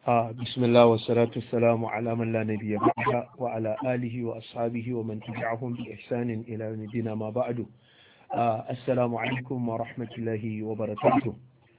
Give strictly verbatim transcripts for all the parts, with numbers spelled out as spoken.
آه بسم الله والصلاة والسلام على من لا نبي بعده وعلى آله وأصحابه ومن تبعهم بإحسان إلى يوم الدين ما بعد. آه السلام عليكم ورحمة الله وبركاته.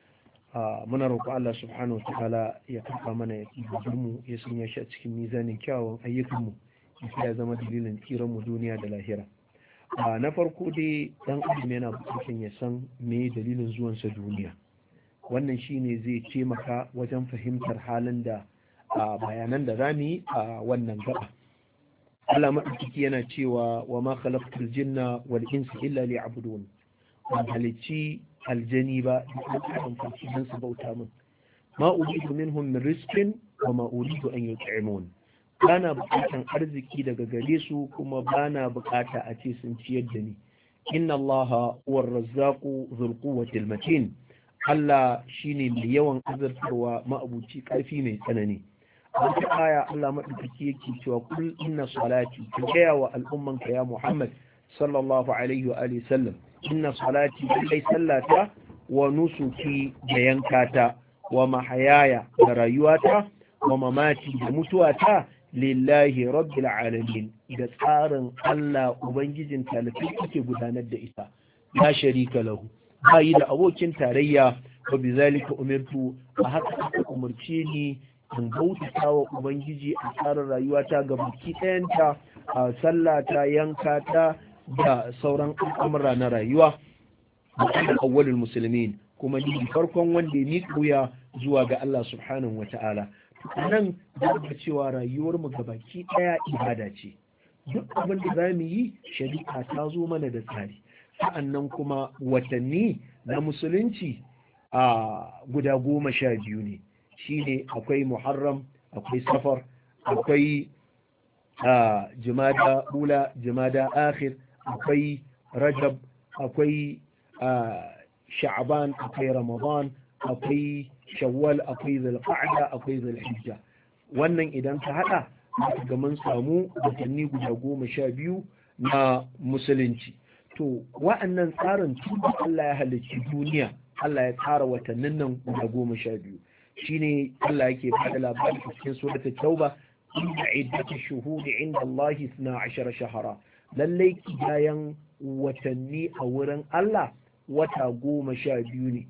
آه من روق الله سبحانه وتعالى يقف من يقدم يسمي شأن ميزان كاو أيكم ya zama dalilin tsiran mu duniya da lahira. A na farko dai dan adam yana bukatar ya san me dalilin zuwansa duniya. Wannan shine zai taimaka wajen fahimtar halin da bayanan da zamu yi a wannan gaba. Allah madaukaki yana cewa wa ma khalaqtul jinna wal insa illa liya'budun. Ban halicci aljani ba dan fasidan su bauta min. Ma uridu minhum min rizqin wa ma uridu an yut'imun. Bana bukatan arziki daga gare su kuma bana bukata a ce sun ciyar da ni. Inna Allaha huwar razzaqu dhul quwwatil matin. Allah shine mai yawan azartarwa ma'abuci karfi mai tsanani. A wata aya Allah madaukaki yake cewa kul inna salati ka gaya wa al'umman ka ya Muhammad sallallahu alaihi wa alihi sallam inna salati kai sallata wa nusuki da yankata wa mahayaya da rayuwata wa mamati da mutuwata lillahi rabbil alamin da tsarin Allah ubangijin talafi yake gudanar da ita la sharika lahu bayi da abokin tarayya wa bizalika umirtu a haka aka umarce ni in bautata wa ubangiji a tsarin rayuwata ga baki ɗayanta a sallata yankata da sauran al'amura na rayuwa da awwalul muslimin kuma ni farkon wanda ya miƙa wuya zuwa ga Allah subhanahu wata'ala. Nan da cewa rayuwar mu gabaki daya ibada ce, duk abin da za mu yi shari'a ta zo mana da tsari. Sa'annan kuma watanni na musulunci a guda goma sha biyu ne, shine akwai Muharram, akwai Safar, akwai Jumada Ula, Jumada Akhir, akwai Rajab, akwai Sha'ban, akwai Ramadan, akwai Shawwal, akwai Zulqa'da, akwai Zulhijja. Wannan idan ka hada ga mun samu watanni guda goma sha biyu na musulunci. To wa'annan tsarin tun Allah ya halicci duniya, Allah ya tsara watannin nan guda goma sha biyu. Shine Allah yake bada labari cikin suratul Tauba, inna iddatu shuhuri inda Allah isna ashara shahara. Lallai kiyayan watanni a wurin Allah wata goma sha biyu ne.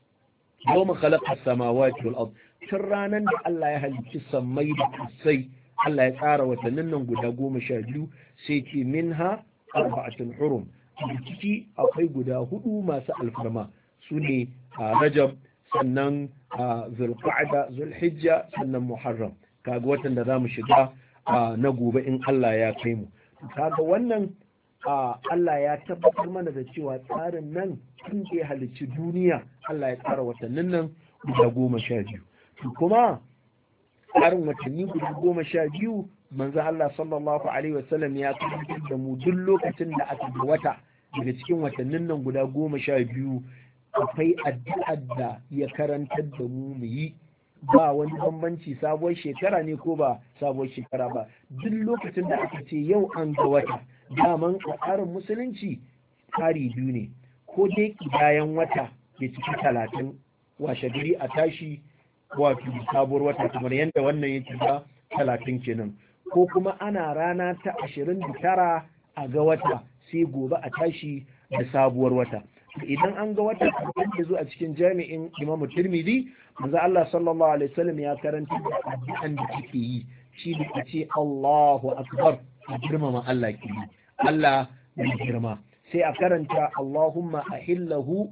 yawma khalaqa as-samawati wal ard tun ranan da Allah ya halicci sammai da kasai Allah ya tsara watannin nan guda goma sha biyu sai ce minha arba'atun hurum ciki akwai guda hudu masu alfarma sune Rajab sannan Zulqa'da Zulhijja sannan Muharram kaga watan da zamu shiga na gobe in Allah ya kai mu kaga wannan Allah ya tabbatar mana da cewa tsarin nan tun da ya halicci duniya Allah ya tsara watannin nan guda goma sha biyu. Kuma tsarin watanni guda goma sha biyu manzo Allah sallallahu alaihi wasallam ya tabbatar da mu duk lokacin da aka ga wata daga cikin watannin nan guda goma sha biyu akwai addu'ar da ya karantar da mu mu yi ba wani bambanci sabuwar shekara ne ko ba sabuwar shekara ba duk lokacin da aka ce yau an ga wata daman a tsarin musulunci tsari biyu ne ko dai kidayan wata ya ciki talatin washe gari a tashi wato sabuwar wata kamar yadda wannan ya cika talatin kenan ko kuma ana rana ta ashirin da tara a ga wata sai gobe a tashi da sabuwar wata idan an ga wata kamar da zo a cikin jami'in Imam Tirmidhi manzo Allah sallallahu alaihi wasallam ya karanta da addu'an da kike yi shi ne kace Allahu akbar a girmama Allah ke Allah mai girma sai a karanta Allahumma ahillahu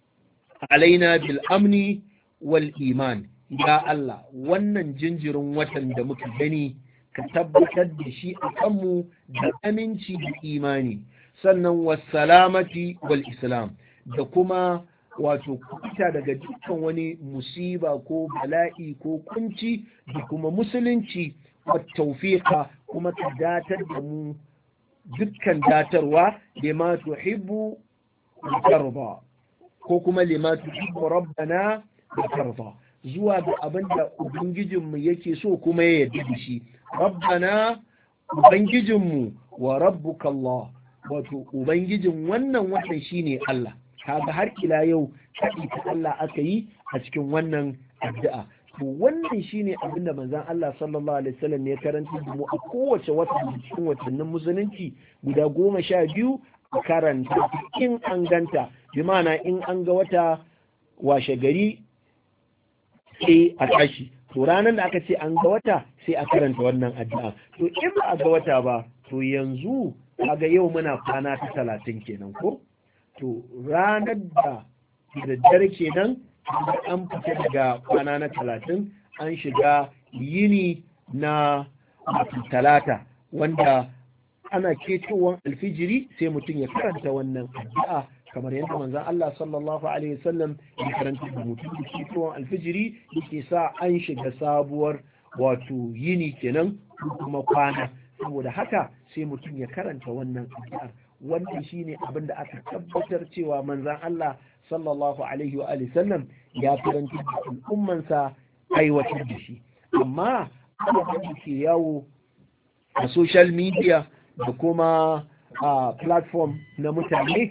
alaina bil amni wal iman ya Allah wannan jinjirin watan da muka gani ka tabbatar da shi a kanmu da aminci da imani sannan wassalamati wal islam da kuma wato kuta daga dukkan wani musiba ko bala'i ko kunci da kuma musulunci wa tawfiqa kuma ka datar da mu dukkan datarwa lima tuhibbu wa tarda ko kuma lima tuhibbu rabbana wa tarda zuwa ga abinda ubangijinmu yake so kuma ya yarda da shi rabbana ubangijinmu wa rabbuka Allah wato ubangijin wannan watan shine Allah kaga har ila yau kaɗi ta Allah aka yi a cikin wannan addu'a to wannan shine abin da manzon Allah sallallahu alaihi wasallam ya karanta da mu a kowace wata cikin watannin musulunci guda goma sha biyu a karanta in an ganta bi ma'ana in an ga wata washe gari sai a tashi to ranar da aka ce an ga wata sai a karanta wannan addu'a to in ba a ga wata ba to yanzu kaga yau muna kwana ta talatin kenan ko to ranar da daddare kenan an fita daga kwana na talatin an shiga yini na talata wanda ana ketowar alfijiri sai mutum ya karanta wannan addu'a kamar yadda manzon Allah sallallahu alaihi wasallam ya karanta da mutum da ketowar alfijiri yake sa an shiga sabuwar wato yini kenan kuma kwana saboda haka sai mutum ya karanta wannan addu'ar wannan shine abin da aka tabbatar cewa manzon Allah sallallahu alaihi wa sallam ya karanta da al'ummansa aiwatar da shi amma abin da ke yawo a social media da kuma a platform na mutane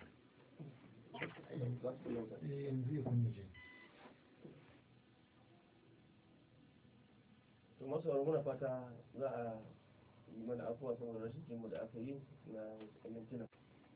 masu muna fata za a yi mana afuwa saboda rashin jinmu da aka yi na mintuna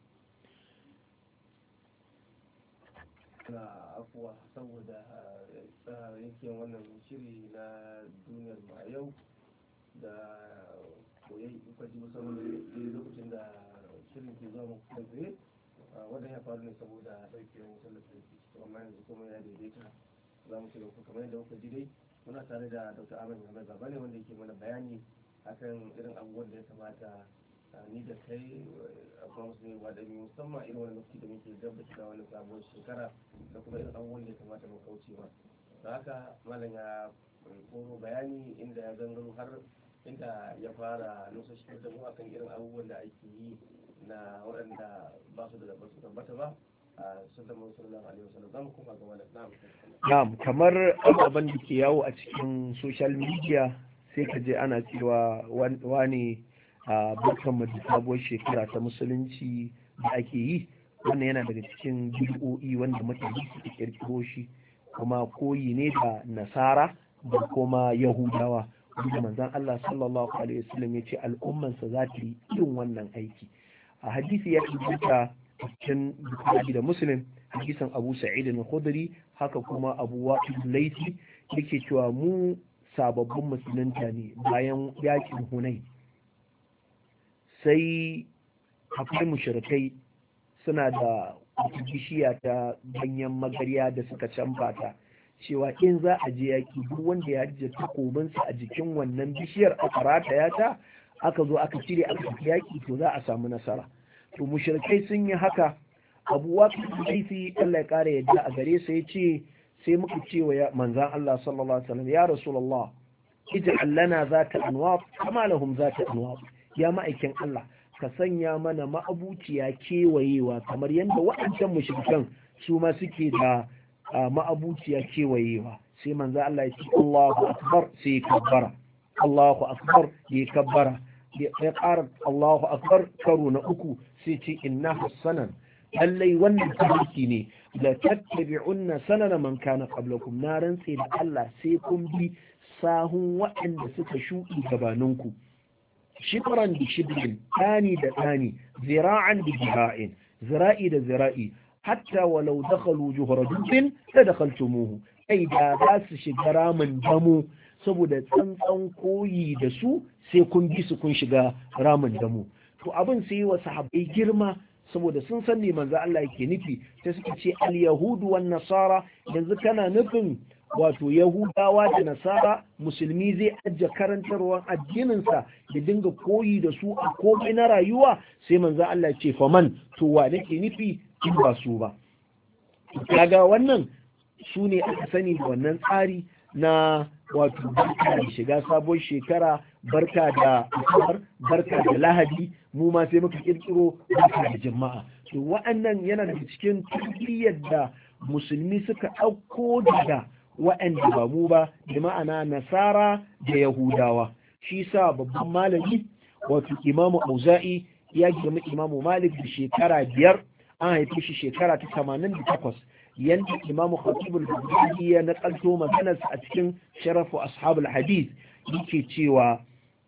na afuwa saboda yankin wannan shiri na duniyar ma yau da koyayi kwaji musamman lokacin da shirin ke zuwa muku kai tsaye wadda ya faru ne saboda ɗauke wutar lantarki amma yanzu kuma ya daidaita za mu ci gaba kamar yadda kuka ji dai muna tare da Dr. Ahmad Muhammad Baba ne wanda yake mana bayani akan irin abubuwan da ya kamata ni da kai a kuma musulmi wa da musamman irin wani lokaci da muke gaba da wani sabuwar shekara da kuma irin abubuwan da ya kamata mu kauce ma da haka malam ya koro bayani inda ya gangaro har inda ya fara nusa da mu akan irin abubuwan da ake yi na waɗanda ba su da ba su tabbata ba Na'am, kamar ababen da ke yawo a cikin social media sai ka je ana cewa wani a barkan da sabuwar shekara ta musulunci da ake yi wannan yana daga cikin bid'o'i wanda mutane suke kirkiro shi kuma koyi ne da nasara da kuma yahudawa wanda manzon Allah sallallahu alaihi wasallam ya ce al'ummansa za ta yi irin wannan aiki a hadisi ya tabbata cikin Bukhari da Muslim hadisan Abu Sa'id al-Khudri haka kuma Abu Waqid al-Laythi yake cewa mu sababbin musulunta ne bayan yakin Hunain sai akwai mushrikai suna da wata bishiya ta ganyen magarya da suka canfa ta cewa in za a je yaki duk wanda ya ji takobinsa a jikin wannan bishiyar aka rataya ta aka zo aka cire aka yaki to za a samu nasara to mushrikai sun yi haka Abu Waqid al-Laythi Allah ya kare yadda a gare sa yace sai muka ce wa manzon Allah sallallahu alaihi wasallam ya rasulullah ij'al lana zata anwat kama lahum zata anwat ya ma'aikin Allah ka sanya mana ma'abuciya kewayewa kamar yadda waɗancan mushrikan su ma suke da ma'abuciya kewayewa sai manzon Allah ya ce Allahu akbar sai kabbara Allahu akbar ya kabbara ya ƙara Allahu akbar karo na uku sai ce inna hasanan lallai wannan tabbaki ne la tattabi'unna sanana man kana qablakum na rantse da Allah sai kun bi sahun waɗanda suka shuɗi gabaninku shibran bi shibrin tani da tani zira'an bi zira'in zira'i da zira'i hatta walau dakhalu juhra dubbin la dakhaltumuhu ai da za su shiga ramin damo saboda tsantsan koyi da su sai kun bi su kun shiga ramin damo to abin sai wa sahabbai girma saboda sun san ne manzo Allah yake nufi sai suka ce al yahudu wan nasara yanzu kana nufin wato yahudawa da nasara musulmi zai ajje karantarwar addinin sa ya dinga koyi da su a komai na rayuwa sai manzo Allah ce faman to wa nake nufi in ba su ba kaga wannan su ne aka sani da wannan tsari na wato barka da shiga sabon shekara barka da asabar barka da lahadi mu ma sai muka kirkiro barka da jama'a to wa'annan yana da cikin tarbiyyar da musulmi suka ɗauko daga wa'anda ba mu ba da ma'ana nasara da yahudawa shi sa babban malami wato imamu auza'i ya girma imamu malik da shekara biyar an haife shi shekara ta tamanin da takwas yanda Imam Khatib al-Baghdadi ya nakalto maganar a cikin sharafu ashabul hadith yake cewa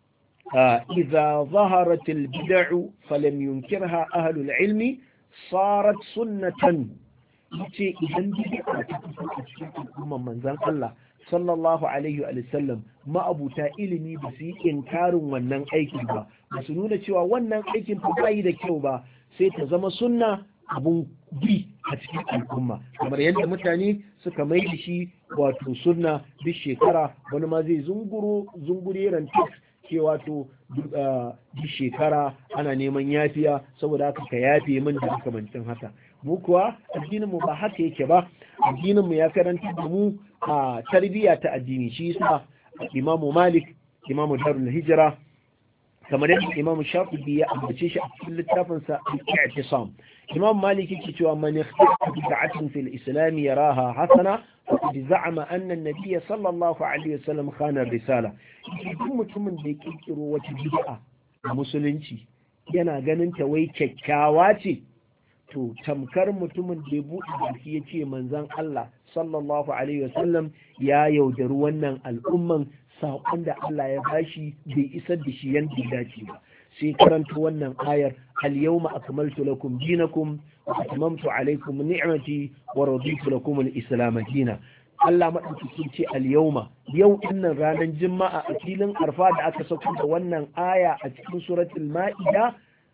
idza zaharat al-bid'u falam yunkirha ahlul ilmi sarat sunnatan, yace idan bid'a ta fito a cikin al'umman manzon Allah sallallahu alaihi wa sallam ma'abuta ilimi ba su yi inkarin wannan aikin ba ba su nuna cewa wannan aikin ba yi da kyau ba, sai ta zama sunna abun bi a cikin al'umma, kamar yadda mutane suka mai da shi wato sunna duk shekara wani ma zai zunguro zungure rantis ke wato duk shekara ana neman yafiya saboda haka ka yafe min da makamancin haka. Mu kuwa addininmu ba haka yake ba, addininmu ya karanta da mu a tarbiyya ta addini. Shi yasa Imamu Malik, Imamu Darul Hijra, kamar yadda Imamu Shafi'i ya ambace shi a cikin littafinsa Al-I'tisam, Imam Malik yake cewa man ikhtara bid'atan fil islam yaraha hasana faqad za'ama anna an-nabiy sallallahu alaihi wasallam khana ar-risala. Duk mutumin da ya kirkiro wata bid'a a musulunci yana ganin ta wai kyakkyawa ce, to tamkar mutumin da ya buɗe baki ya ce manzon Allah sallallahu alaihi wasallam ya yaudari wannan al'umman, saƙon da Allah ya bashi bai isar da shi yanda ya dace ba. Sai karanta wannan ayar al-yawma akmaltu lakum dinakum wa atmamtu alaykum ni'mati wa raditu lakum al-islam dinan. Allah madaukakin ce al-yawma, yau dinnan ranar juma'a a filin arfa da aka sauka da wannan aya a cikin suratul ma'ida,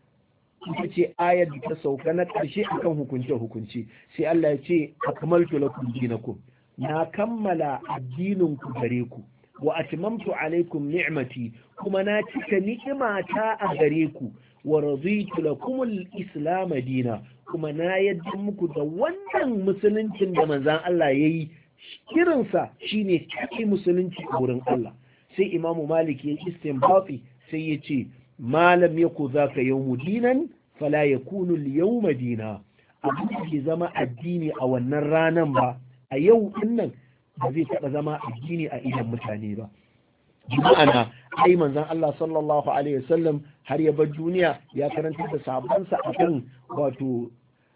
ita ce ayar da ta sauka na ƙarshe akan hukunce-hukunce. Sai Allah ya ce akmaltu lakum dinakum, na kammala addinin ku gare ku, wa atmamtu alaikum ni'mati, kuma na cika ni'imata a gare ku, wa raditu lakum al-islam dina, kuma na yadda muku da wannan musuluncin da manzon Allah yayi irinsa shine kai musulunci a wurin Allah. Sai Imamu Malik ya istinbati sai ya ce malam yaku zaka yawmu dinan fala yakunu al-yawma dina, abin da ke zama addini a wannan ranan ba a yau dinnan ba zai taɓa zama addini a idan mutane ba. Ma'ana ai manzon Allah sallallahu alaihi wasallam har ya bar duniya ya karanta da sahabbansa akan wato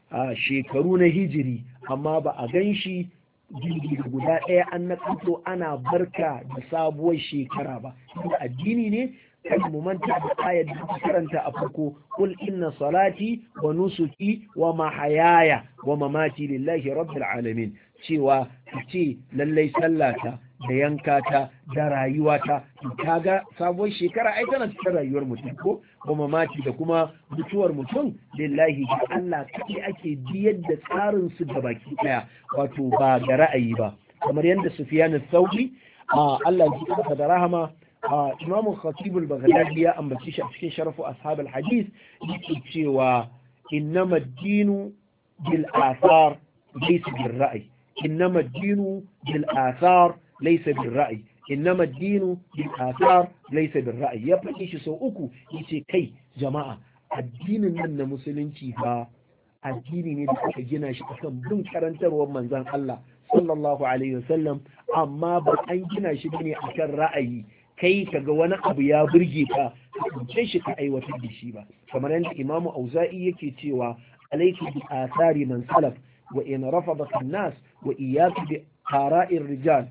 shekaru na hijiri, amma ba a gan shi jirgi guda ɗaya an nakanto ana barka da sabuwar shekara ba. Addini ne kan mu manta da ayat da ta karanta a farko, kul inna salati wa nusuki wa mahayaya wa mamati lillahi rabbil alamin, cewa ce lallai sallata da yankata da rayuwata. Kaga sabuwar shekara ai tana cikin rayuwar mutum ko wa mamati da kuma mutuwar mutum lillahi ga Allah kai ake biyar da tsarin su da baki daya, wato ba ga ra'ayi ba, kamar yadda Sufyan al-Thawri Allah ya ji da rahama Imam Khatib al-Baghdadi ya ambaci shi a cikin sharafu ashab al-hadith yake cewa innama ad-dinu bil athar laysa bil ra'y, innama ad-dinu bil athar laysa bil ra'y, innama ad-dinu bil athar laysa bil ra'y. Ya faɗi shi sau uku yace kai jama'a, addinin nan na musulunci ba addini ne da aka gina shi akan bin karantarwar manzon Allah sallallahu alaihi wasallam, amma ba an gina shi bane akan ra'ayi, kai kaga wani abu ya burge ka ka shi ka aiwatar da shi ba. Kamar yadda Imam Auza'i yake cewa alayki bi athari man salaf wa in rafadaka an-nas wa iyyaka bi ara'ir rijal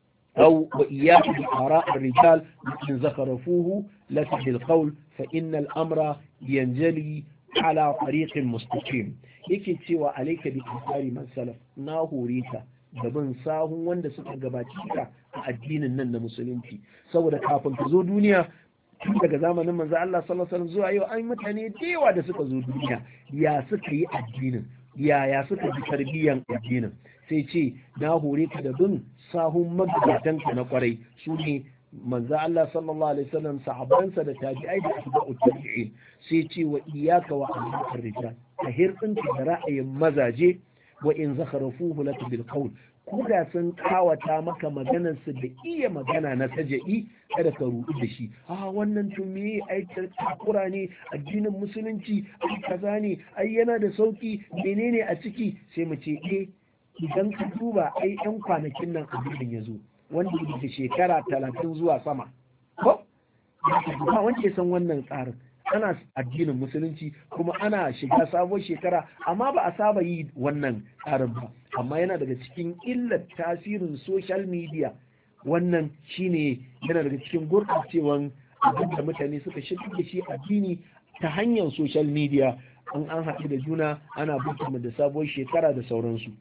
aw wa iyyaka bi ara'ir rijal in zakarafuhu lak bil qawl fa inna al-amra yanjali ala tariqin mustaqim. Yake cewa alayka bi athari man salaf, na hore ka da bin sahun wanda suka gabaci ka a addinin nan na musulunci, saboda kafin ka zo duniya tun daga zamanin manzo Allah sallallahu alaihi wasallam zuwa yau an mutane da yawa da suka zo duniya, ya suka yi addinin, ya ya suka bi tarbiyyan addinin. Sai ce na hore ka da bin sahun magabatan ka na kwarai, su ne manzo Allah sallallahu alaihi wasallam, sahabbansa da tabi'ai da atba'u tabi'in. Sai ce wa iyyaka wa al rijal, a hirɗinka da ra'ayin mazaje, wa in zakharafuhu lak bil qawl, kuda sun kawata maka maganar su da iya magana na taja'i, kada ka rudu da shi. Ah wannan tun me ai takura ne, addinin musulunci ai kaza ne, ai yana da sauki, menene a ciki? Sai mu ce eh, idan ka duba ai yan kwanakin nan abin ya zo wanda yake shekara talatin zuwa sama ko ba wanda ya san wannan tsarin. Ana addinin musulunci kuma ana shiga sabuwar shekara, amma ba a saba yi wannan tsarin ba. amma yana daga cikin illar tasirin social media. Wannan shine yana daga cikin gurɓacewan abin da mutane suka shigar da shi addini ta hanyar social media. An an haɗu da juna ana bukumu da sabuwar shekara da sauransu.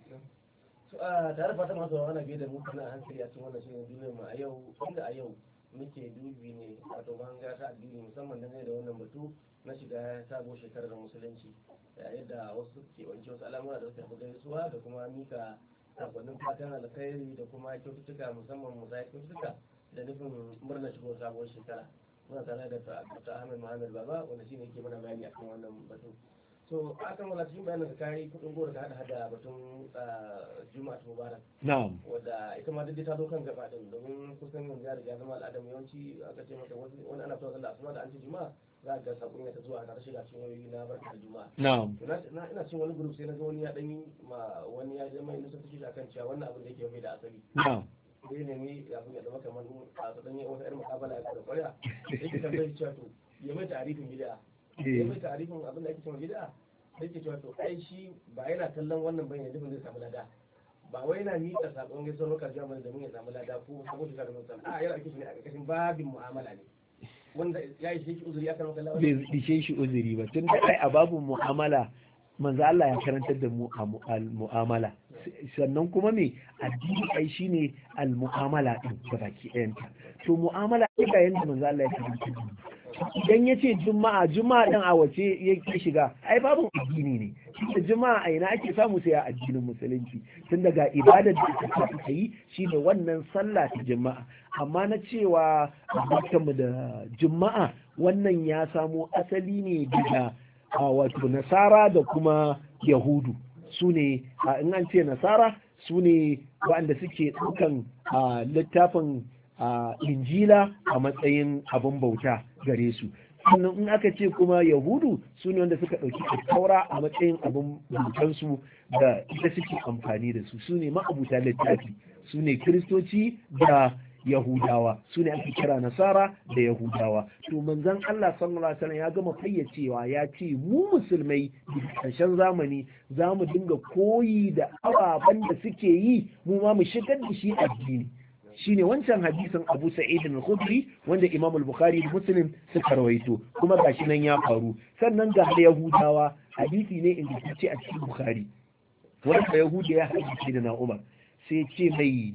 Tare fata masu wani biyu da muka na hankali a cikin wannan shirin duniyar mu a yau, inda a yau muke dubi ne wato mahanga ta addini musamman dangane da wannan batu na shiga sabuwar shekarar musulunci, yayin da wasu suke wanke wasu al'amura da suka fi gaisuwa da kuma mika sakonnin fatan alkhairi da kuma kyaututtuka musamman musayar kyaututtuka da nufin murnar shigo sabuwar shekara. Muna tare da Dr. Ahmed Muhammad Baba wanda shine yake mana bayani akan wannan batu. So akan wala cikin bayanin da kai kudin gora ka hada hada batun Juma'a Mubarak. Na'am. Wanda ita ma duk ta zo kan gaba din domin kusan yanzu ya riga zama al'adar yawanci aka ce maka wani ana fitowa sallah asuba da an ce Juma'a za ka ga sabon ya ta zuwa ta shiga cikin wayoyi na barka da Juma'a. Na'am. Na ina cikin wani group sai na ga wani ya dan yi ma wani ya je mai nusar take akan cewa wannan abin da yake mai da asali. Na'am. Sai ne ni abin ya zama kamar a tsadan yi wata yar mukabala ya da ƙwarya. Yake tambayar cewa to ya mai ta'arifin bid'a. Ya mai ta'arifin abin da ake cewa bid'a. Yake cewa to ai shi ba yana kallon wannan bane ne dukkan zai samu lada. Ba wai yana miƙa sakon gaisuwar lokacin jama'a da mun ya samu lada ko sabo shi da mutum. A yana ake shi ne a ƙarƙashin babin mu'amala ne. Wanda ya yi shi uzuri ya karɓa kallon. Bai ishe shi uzuri ba tun da ai a babin mu'amala manzo Allah ya karantar da mu al-mu'amala. Sannan kuma me addini ai shine al-mu'amala din gabaki ɗayanta. To mu'amala ita yanda manzo Allah ya karantar da mu. Idan ya ce juma'a juma'a ɗin a wace yake shiga ai babu addini ne da juma'a a ina ake samu sai a addinin musulunci tun daga ibadar da aka yi shine wannan sallah ta juma'a. Amma na cewa mu da juma'a wannan ya samo asali ne daga wato nasara da kuma yahudu. Su ne in an ce nasara su ne waɗanda suke ɗaukan littafin a injila a matsayin abin bauta gare su. Sannan in aka ce kuma yahudu su ne wanda suka ɗauki taura a matsayin abin bautansu da ita suke amfani da su. Su ne ma'abuta littafi, su ne kiristoci da yahudawa, su ne ake kira nasara da yahudawa. To manzon Allah sallallahu alaihi wasallam ya gama fayyacewa ya ce mu musulmai da ƙarshen zamani za mu dinga koyi da ababen da suke yi mu ma mu shigar da shi addini. Shine wancan hadisin Abu Sa'id al-Khudri wanda Imam al-Bukhari da Muslim suka rawaito kuma gashi nan ya faru. Sannan ga Yahudawa hadisi ne inda ce a cikin Bukhari wanda Yahuda ya hadisi da na Umar sai ce mai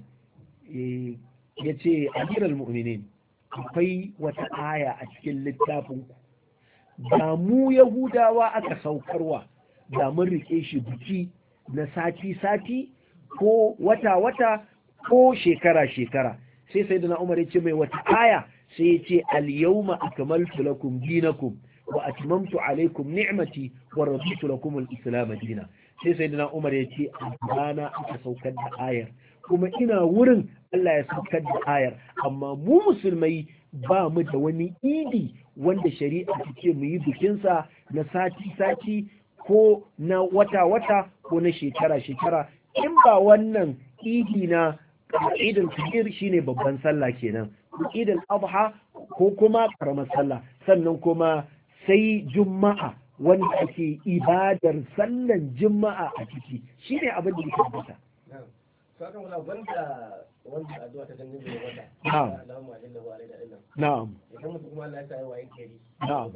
ya ce Amirul Mu'minin akwai wata aya a cikin littafin ku da mu Yahudawa aka saukarwa da mun rike shi biki na sati sati ko wata wata ko shekara-shekara. Sai sai da Umar ya ce mai wata aya sai ya ce al-yawma akmaltu lakum dinakum wa atmamtu alaykum ni'mati wa raditu lakum al-islam dinan. Sai sai da Umar ya ce rana aka saukar da ayar kuma ina wurin Allah ya saukar da ayar amma mu musulmai ba mu da wani idi wanda shari'a take mu yi bikinsa na sati-sati ko na wata-wata ko na shekara-shekara in ba wannan idi na idul fitr shine babban sallah kenan, idul adha ko kuma karamar sallah, sannan kuma sai juma'a wanda ake ibadar sallan juma'a a ciki shine abin da yake tabbata. Sakan wala wanda wanda addu'a ta dangane da wanda na'am Allahumma jalla wa ala illa na'am idan mutum kuma Allah ya sa yawa yake yi na'am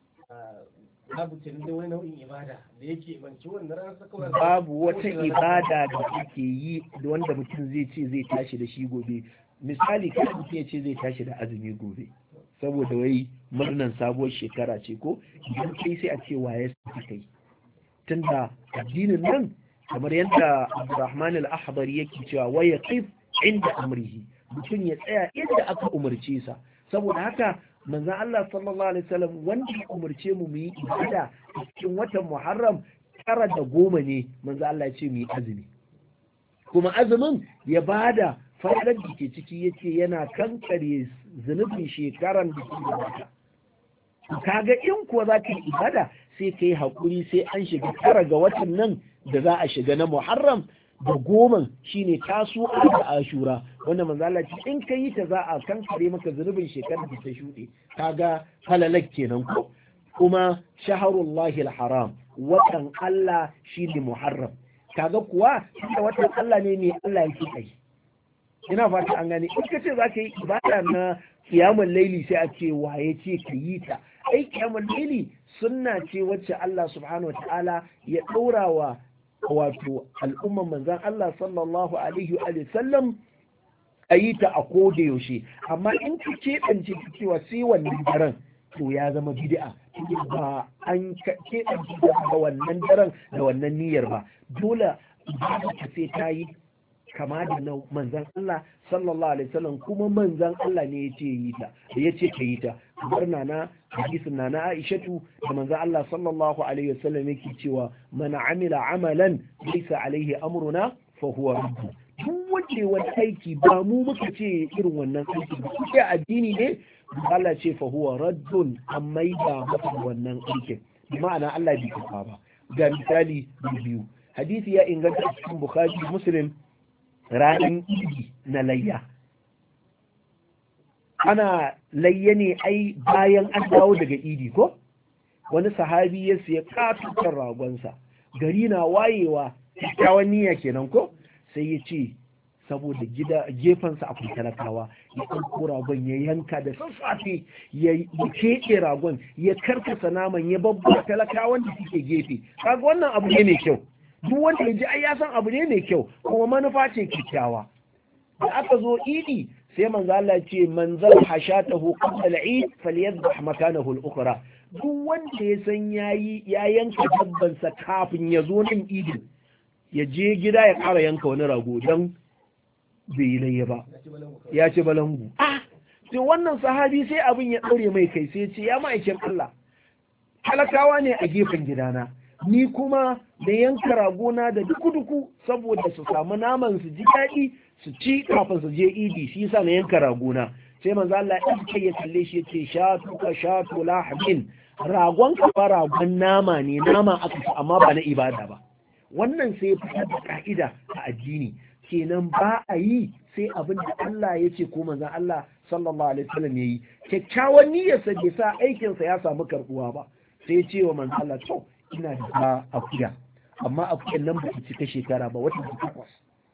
babu tunin da wani nau'in ibada da yake banci wannan ranar sakawar babu wata ibada da ake yi wanda mutum zai ce zai tashi da shi gobe. Misali kada mutum ya ce zai tashi da azumi gobe saboda wai murnan sabuwar shekara ce ko idan kai sai a ce waye sai kai tunda addinin nan kamar yadda Abdurrahman al-Ahbari yake cewa wa yaqif inda amrihi mutum ya tsaya inda aka umarce sa. Saboda haka manzon Allah sallallahu alaihi wasallam wanda ya umarce mu mu yi ibada cikin watan Muharram tara da goma ne manzon Allah ya ce mu yi azumi kuma azumin ya bada fa'idar da ke ciki yace yana kankare zunubin shekaran da ke gabata. Kaga in kuwa za ka yi ibada sai ka yi haƙuri sai an shiga tara ga watan nan da za a shiga na Muharram da goma shine tasu'a da ashura wanda manzo Allah ce in ka yi ta za a kankare maka zunubin shekarar da ta shuɗe. Kaga falalak kenan ko kuma shaharullahi al-haram watan Allah shine Muharram kaga kuwa da watan Allah ne ne Allah yake kai ina fata an gane in kace za ka yi ibada na kiyamul laili sai a ce waye ce ka yi ta ai kiyamul laili sunna ce wacce Allah subhanahu wataala ya daura wa wato al'umman manzon Allah sallallahu alaihi wa sallam ayi ta a koda yaushe amma in ka keɓance cewa sai wannan daren to ya zama bid'a ba an keɓance da wannan daren da wannan niyyar ba dole ibada ka sai ta yi kama da na manzan Allah sallallahu alaihi wasallam kuma manzan Allah ne yace yi ta yace ka yi ta kamar nana hadisin nana Aishatu da manzan Allah sallallahu alaihi wasallam yake cewa man amila amalan laysa alaihi amruna fa huwa radd duk wanda wani aiki ba mu muka ce irin wannan aiki ba sai addini ne Allah ce fa huwa raddun amma da masa wannan aikin ma'ana Allah bai kafa ba ga misali biyu hadisi ya inganta cikin Bukhari Muslim ranar idi na layya ana layya ne ai bayan an dawo daga idi ko wani sahabi ya siya katukan ragonsa gari na wayewa kyakkyawan niyya kenan ko sai ya ce saboda gida gefensa akwai talakawa ya ɗauko ragon ya yanka da sassafe ya keɓe ragon ya karkasa naman ya babba talakawan da suke gefe kaga wannan abu ne mai kyau duk wanda ya ji ai ya san abu ne mai kyau kuma manufa ce kyakkyawa da aka zo idi sai manzo Allah ce manzal hashatahu qabla al-eid falyadhbah makanahu al-ukhra duk wanda ya san yayi ya yanka dabban sa kafin ya zo nan idin ya je gida ya ƙara yanka wani rago dan bai yi layya ba ya ce balangu ah sai wannan sahabi sai abin ya daure mai kai sai ya ce ya ma'aikin Allah talakawa ne a gefen gidana ni kuma da yanka ragona da duku-duku saboda su samu naman su ji daɗi su ci kafin su je idi shi yasa na yanka ragona sai manzo Allah ya kai ya kalle shi yace shatu ka shatu lahmin ragon ka fa ragon nama ne nama aka ci amma ba na ibada ba wannan sai fitar da ka'ida a addini kenan ba a yi sai abin da Allah ya ce ko manzo Allah sallallahu alaihi wasallam yayi kyakkyawan niyyarsa bai sa aikinsa ya samu karbuwa ba sai ya ce wa manzo Allah to ina da ba akuya amma akuyan nan ba ta cika shekara ba wata ta takwas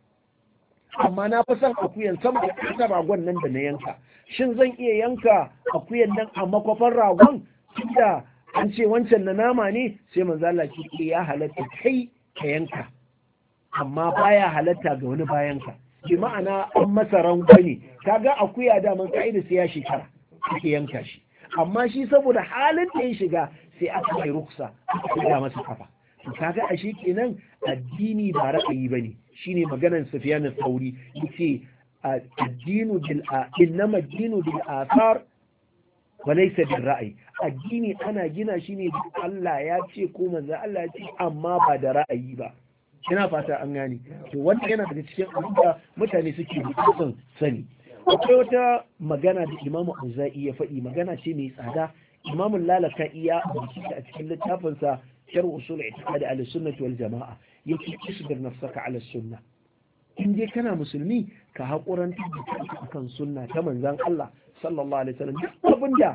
amma na fi son akuyan sama da ƙasa ragon nan da na yanka shin zan iya yanka akuyan nan a makwafan ragon tunda an ce wancan na nama ne sai manzo Allah ce ya halatta kai ka yanka amma baya halatta ga wani bayan ka bi ma'ana an masa rangwame kaga akuya da man ka'ida sai ya shekara kake yanka shi amma shi saboda halin da ya shiga sai aka yi ruksa aka ga masa kafa to kaga a shi kenan addini ba ra'ayi bane shine maganar Sufyan al-Thawri yace addinu bil innama addinu bil athar wa laysa bil ra'yi addini ana gina shi ne Allah ya ce ko manzo Allah ya ce amma ba da ra'ayi ba ina fata an gane to wannan yana daga cikin abin da mutane suke son sani akwai wata magana da Imam Auza'i ya faɗi magana ce mai tsada Imam Lalaka'i ya rubuta a cikin littafinsa Sharh Usul I'tiqad al-Sunnah wal Jama'a yake isbir nafsaka ala sunna in dai kana musulmi ka haƙuranta da kanka akan sunna ta manzon Allah sallallahu alaihi wasallam duk abinda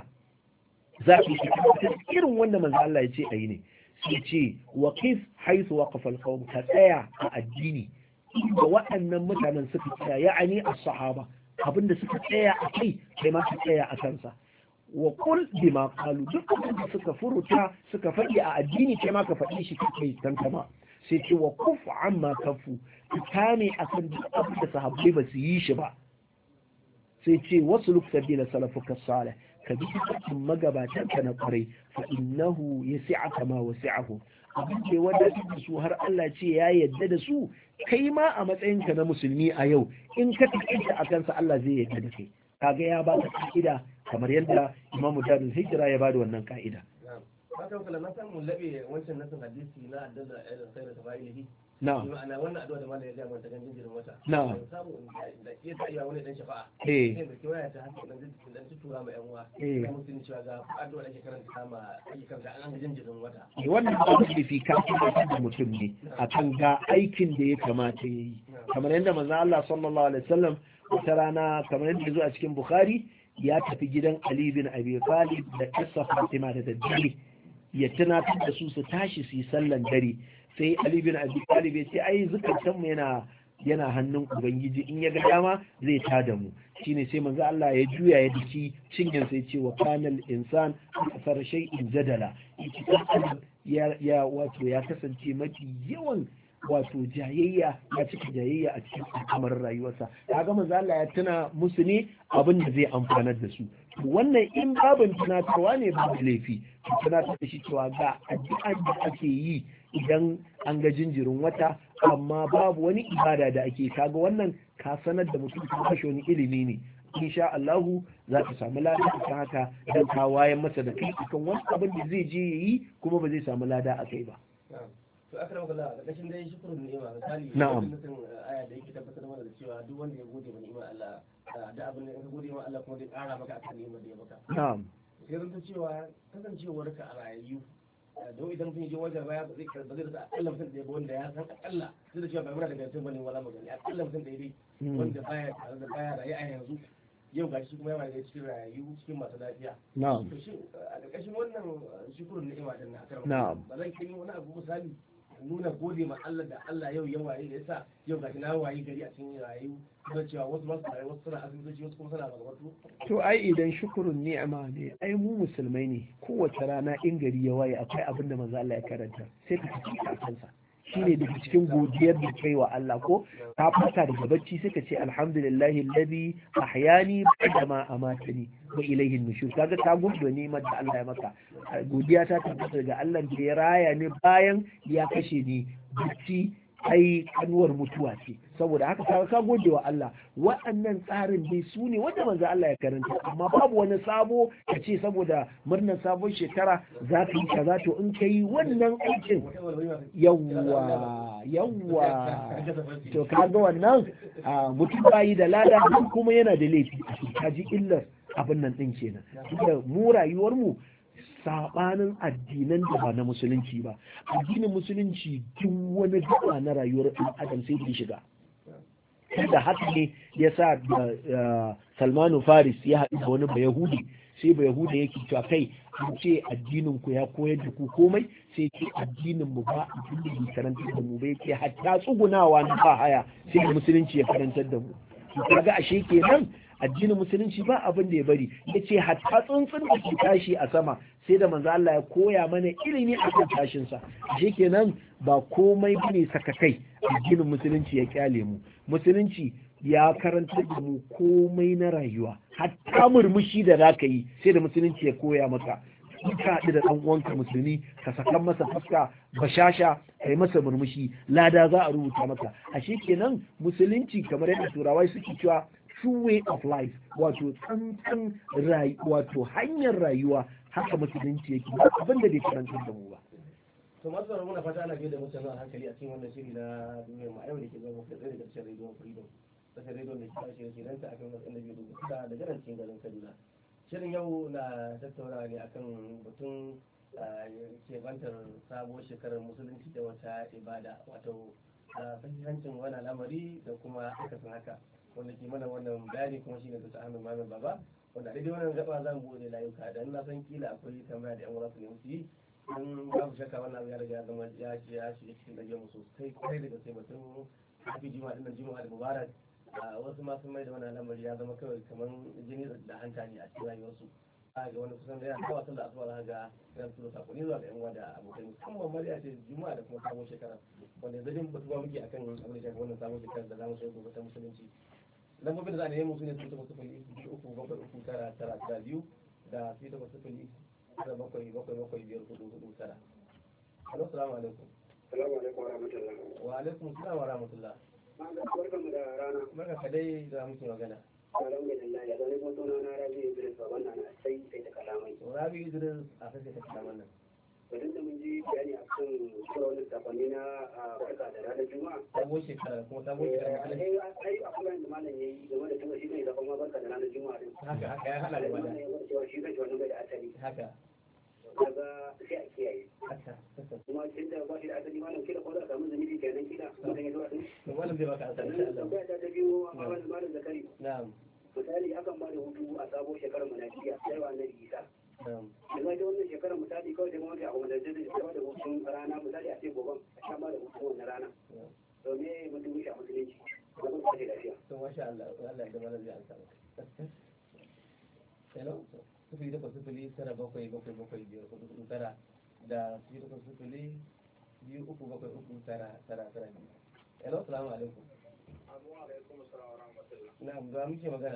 za ka yi irin wanda manzon Allah ya ce ayi ne sai ce waqif haythu waqafa al-qawm ka tsaya a addini da waɗannan mutanen suka tsaya ya'ani as-sahaba abinda suka tsaya a kai kai ma ka tsaya a kansa wa kul bima qalu duk da suka furuta suka faɗi a addini kai ma ka faɗi shi kai tantama sai ce wa kuf amma kafu ka ne akan duk abin da sahabbai ba su yi shi ba sai ce wasu luk sabila salafuka salih ka bi cikin magabatan ka na kwarai fa innahu yasi'aka ma wasi'ahu abin da wadatar da su har Allah ce ya yadda da su kai ma a matsayinka na musulmi a yau in ka tafi a kansa Allah zai yadda da kai kaga ya ba ka ka'ida kamar yadda Imam Darul Hijra ya bada wannan ka'ida haka kula na san mun labe wancan nasin hadisi na addada irin sai da tabailihi na'am ma'ana wannan addu'a da malai ya ga mun ta ganin jirin wata na'am samu da ke ta iya wani dan shafa'a eh sai da kiwaya ta haka dan dan tura ma yan uwa eh kuma sun cewa ga addu'a da ke karanta ma ake karanta an ga jinjirin wata wannan ba da fi kafin da mutum ne akan ga aikin da ya kamata yayi kamar yadda manzo Allah sallallahu alaihi wasallam wata rana kamar yadda ya zo a cikin Bukhari ya tafi gidan Ali bin Abi Talib da Isa Fatima da daddare ya tunatar da su su tashi su yi sallan dare sai Ali bin Abi Talib ya ce ai zukatan mu yana yana hannun ubangiji in ya ga dama zai tada mu shine sai manzo Allah ya juya ya diki cikin sai ce wa kanal insan akthar shay'in jadala ya ya wato ya kasance mafi yawan wato jayayya ya cika jayayya a cikin al'amarin rayuwarsa kaga manzo Allah ya tuna musu ne abin da zai amfanar da su wannan in babin tunatarwa ne babu laifi tunatar da shi cewa ga addu'an da ake yi idan an ga jinjirin wata amma babu wani ibada da ake kaga wannan ka sanar da mutum ka kashe wani ilimi ne insha Allahu za ka samu lada akan haka dan ka wayan masa da kai kan wani abin da zai je yayi kuma ba zai samu lada a kai ba to akram kallah da kashin dai shukrun ni'ima misali na'am mutum aya da yake tabbatar mana da cewa duk wanda ya gode wa ni'imar Allah da abin da ya gode wa Allah kuma zai ƙara maka akan ni'imar da ya maka na'am sai zan cewa kasancewar ka a rayu don idan kun je wajen baya ba zai ba zai rasa akalla mutum da ya wanda ya san akalla duk da cewa bai muna da garantin bane wala magani akalla mutum da ya dai wanda baya tare da baya rayu a yanzu yau ga shi kuma yawa da cikin rayu cikin masu lafiya na'am to shi a ƙarƙashin wannan shukurun ni'ima din na akram na'am ba zan kai wani abu misali nuna gode ma Allah da Allah yau ya waye da yasa yau ga na waye gari a cikin rayu kuma cewa wasu masu rayu wasu suna asibitoci wasu kuma suna magabatu to ai idan shukurun ni'ima ne ai mu musulmai ne kowace rana in gari ya waye akwai abin da manzo Allah ya karanta sai ka ci a kansa shine daga cikin godiyar da kai wa Allah ko ka fata daga bacci sai ka ce alhamdulillahi alladhi ahyani ba'da ma amatani wa ilayhi nushur kaga ka gode ni'imar da Allah ya maka godiya ta tabbata daga Allah da ya raya ni bayan ya kashe ni bacci ai kanuwar mutuwa ce saboda haka ka ka gode wa Allah waɗannan tsarin dai su ne wanda manzo Allah ya karanta amma babu wani sabo ka ce saboda murnar sabon shekara za ka yi kaza to in ka yi wannan aikin yawwa yawwa to kaga wannan mutum bayi da lada kuma yana da laifi ka ji illar abin nan din kenan tunda mu rayuwar mu sabanin addinan da ba na musulunci ba addinin musulunci duk wani gaba na rayuwar ɗan adam sai da shiga da haka ne ya sa da Salmanu Faris ya haɗu da wani bayahudi sai bayahudi yake cewa kai an ce addinin ku ya koyar da ku komai sai ce addinin mu ba abin da ke karantar da mu bai ke hatta tsugunawa na ba haya sai da musulunci ya karantar da mu kaga ashe kenan addinin musulunci ba abin da ya bari ya ce hatta tsuntsun da ke tashi a sama sai da manzo Allah ya koya mana ilimi a kan tashin sa ashe kenan ba komai bane sakakai addinin musulunci ya kyale mu musulunci ya karanta da mu komai na rayuwa hatta murmushi da zaka yi sai da musulunci ya koya maka in ka haɗu da ɗan uwanka musulmi ka sakan masa fuska bashasha kai masa murmushi lada za a rubuta maka ashe kenan musulunci kamar yadda turawai suke cewa true way of life wato tsantsan wato hanyar rayuwa haka musulunci yake ba abin da bai karanta da mu ba to masu sauran muna fata ana da mutane a hankali a cikin wannan shiri na duniyar mu a yau da ke zama kai tsaye daga cikin radio freedom kasar radio da ke kashe shi ranta akan wasu inda biyu da daga nan cikin garin Kaduna shirin yau na tattaunawa ne akan batun kebantar sabuwar shekarar musulunci da wata ibada wato sahihancin wani al'amari da kuma akasin haka wanda ke mana wannan bayani kuma shine da Ahmed Muhammad Baba wanda daidai wannan gaba zan bude layuka dan na san kila akwai tambaya da yan uwa su ne musu yi dan babu shakka wannan abu ya riga ya zama ya ce ya shiga cikin dage musu kai kai daga sai mutum hafi juma'a din juma'a da mubarak wasu ma sun mai da wannan al'amari ya zama kawai kamar jini da hanta ne a cikin rayuwarsu a ga wani kusan da ya kawo sallah asuba za ga yan turo sakonni zuwa ga yan uwa da abokai musamman ma ya ce juma'a da kuma sabon shekara wanda yanzu din batuwa muke akan abin da shafi wannan sabon shekara da zamu shiga gobe ta musulunci lambobin da za a nemi su ne su takwas sifili uku bakwai uku tara tara tara biyu da su takwas sifili tara bakwai bakwai bakwai biyar hudu hudu tara. Alo, salamu alaikum. Salamu alaikum wa rahmatullah. Wa alaikum salam wa rahmatullah. Barkanmu da rana. Barka ka dai da muke magana. Alhamdulillah ya zaune kuma suna na Rabi Idris ba wannan na sai sai ta kalamai. Rabi Idris a sai ta kalaman nan. Wajen da mun ji bayani a kan shura wani sakonni na barka da ranar Juma'a. Sabon shekara kuma sabon shekara. Ai ai akwai da malam yayi game da tuma shi ne da kuma barka da ranar Juma'a din. Haka haka ya hada da wannan. Cewa shi zai wannan bai da asali. Haka. Kaga sai a kiyaye. Haka. Kuma tun da ba shi da asali malam kila ko za a samu zunubi kenan kila. Kuma ya zuwa din. To malam zai baka asali insha Allah. Tambaya ta biyu a malam Zakari. Na'am. Misali akan ba da hutu a sabon shekarar Najeriya sai wa annabi Isa yanzu ita wannan shekarar misali kawai da mawata a wanda zai zama da hutun rana misali a ce gobe a sha ma da hutun wannan rana domin mutum shi a musulunci ko kuma kwace lafiya. to masha Allah Allah da mana zai ansa maka. hello sifili takwas sifili tara bakwai bakwai bakwai biyar hudu hudu tara da sifili takwas sifili biyu uku bakwai uku tara tara tara biyu. hello assalamu alaikum. Assalamu alaikum wa rahmatullah. na'am da muke magana.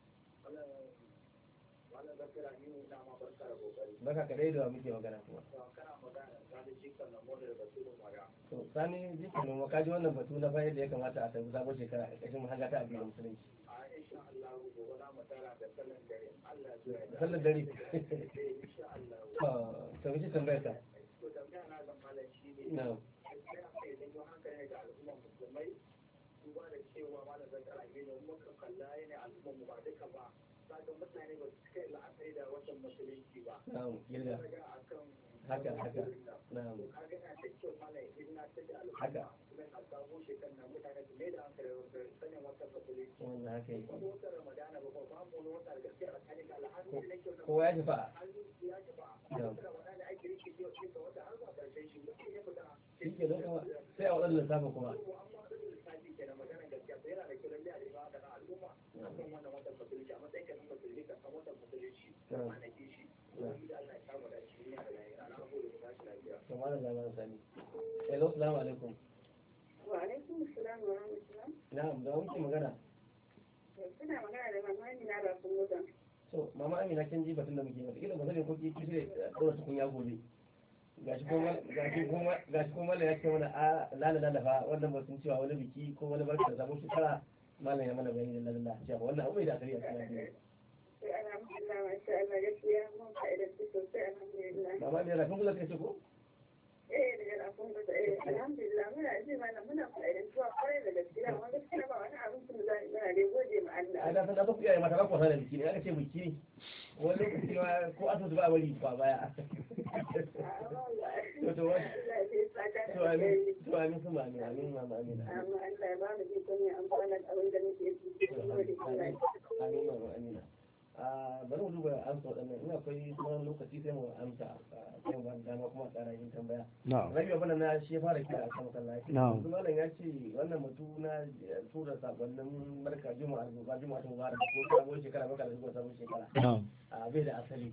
Wannan zakira ni na ma barka da kokari. Baka kadai da muke magana kuma. Kana magana sani jikan na mole da batun maga. To sani jikan mu ka ji wannan batu na bayan da ya kamata a tafi sabon shekara a ƙarshen mahanga ta addinin musulunci. A insha Allah gobe na matara da sallan dare. Allah ya da sallan dare. insha Allah. To miki tambayar ka. To tambaya na ga malam shi ne. Na'am. Sai a kai dan hankali ga al'umma musulmai duba da cewa malam zakira ne mun ka kalla ne al'umma mu ba duka ba. Saka mutane ba su kai la'akari da watan musulunci ba. Na'am, girga. Haka haka. Na'am. Kaga na da kyau malam idan na tada al'umma. Haka. Kuma a sabo shekaran nan mutane su mai da hankali da sanin watan musulunci. Wannan haka yake. Ko watan Ramadana ba ko ba mu wata da gaskiya a kan alhamdulillah. Kowa ya tafi. Ya tafi. Na'am. Ramadana ake rike shi shi ka wata har zuwa karshen shi. Mutum ya fita. Shi ke nan kuma sai a wadannan lissafin kuma. Amma da lissafi kenan magana gaskiya sai yana da kyau lalle a riba da al'umma akan wannan watan musulunci a matsayin kan musulunci kan kan watan musulunci a nake shi wani da Allah ya kama da shi ne da lafiya ana gode da tashi lafiya to malam zaman sani. hello assalamu alaikum. Wa alaikum assalam wa rahmatullah. Na'am da muke magana. Kuna magana da mama Amina ba kun mutan. So mama Amina kin ji batun da muke mata kila ba sai ko ki kire dora su kun ya gobe. gashi kuma gashi kuma gashi kuma ya ce mana a lala lala fa wannan ba sun cewa wani biki ko wani barka da sabon shekara malam ya mana bayani da lalla cewa wannan abu bai da asali a cikin addini. Sai alhamdulillah masha Allah gaskiya mun fa'idantu sosai alhamdulillah. Mama ne rafin kula kai ce ko? Eh da rafin kula eh alhamdulillah muna ji mana muna fa'idantuwa kwarai da gaskiya amma gaskiya ba wani abin da za mu da gode ma Allah. A da san da ku iyaye mata ba ku da biki ne aka ce biki ne. Wani lokaci ma ko asibiti ba bari ba baya. To to to amin to amin kuma amin amin mama Amina. Amma Allah ya ba mu ikon yin amfana da abin da muke yi. Amin mama Amina. a bari mu duba amsa waɗannan ina akwai tsawon lokaci sai mu amsa sai mu ba dama kuma tsara yin tambaya. Rabi abana na shi ya fara kira a kan masallaci. Yanzu malam ya ce wannan mutu na tura sakonnin barka juma'a zuwa juma'a ta mubarak ko sabon shekara barka da zuwa sabon shekara. A bai da asali.